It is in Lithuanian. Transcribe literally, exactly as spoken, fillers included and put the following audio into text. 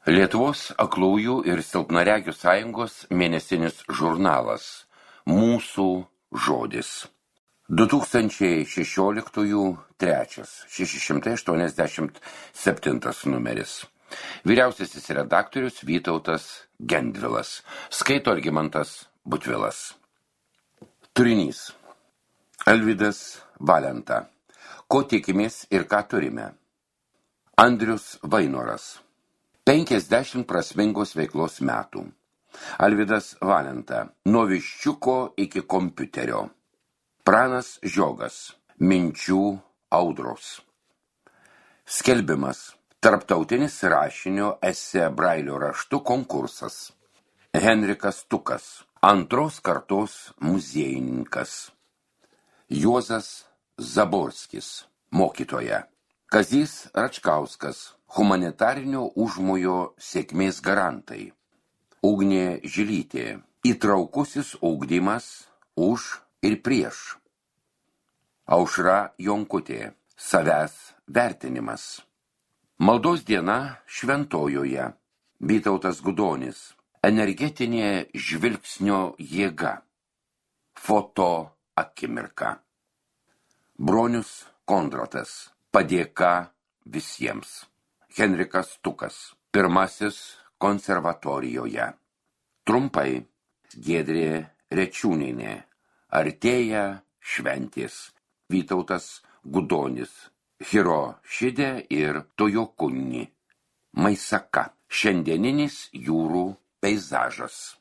Lietuvos aklųjų ir silpnaregių sąjungos mėnesinis žurnalas Mūsų žodis. du tūkstančiai šešioliktųjų trečias, šeši šimtai aštuoniasdešimt septintas numeris. Vyriausiasis redaktorius Vytautas Gendvilas. Skaito Algimantas Butvilas. Turinys. Alvydas Valenta. Ko tikimės ir ką turime? Andrius Vainoras. penkiasdešimt prasmingos veiklos metų. Alvydas Valenta. Nuo viščiuko iki kompiuterio. Pranas Žiogas. Minčių audros. Skelbimas. Tarptautinis rašinio esė Brailio raštu konkursas. Henrikas Tukas. Antros kartos muziejininkas. Juozas Zaborskis. Mokytoja. Kazys Račkauskas. Humanitarinio užmojo sėkmės garantai. Ugnė Žilytė. Įtraukusis ugdymas už ir prieš. Aušra Jonkutė. Savęs vertinimas. Maldos diena Šventojoje. Vytautas Gudonis. Energetinė žvilgsnio jėga. Foto akimirka. Bronius Kondratas. Padėka visiems. Henrikas Tukas. Pirmasis konservatorijoje. Trumpai. Giedrė Rečiūnienė. Artėja šventės. Vytautas Gudonis. Hirošidė ir Tojokunni. Maisaka. Šiandieninis jūrų peizažas.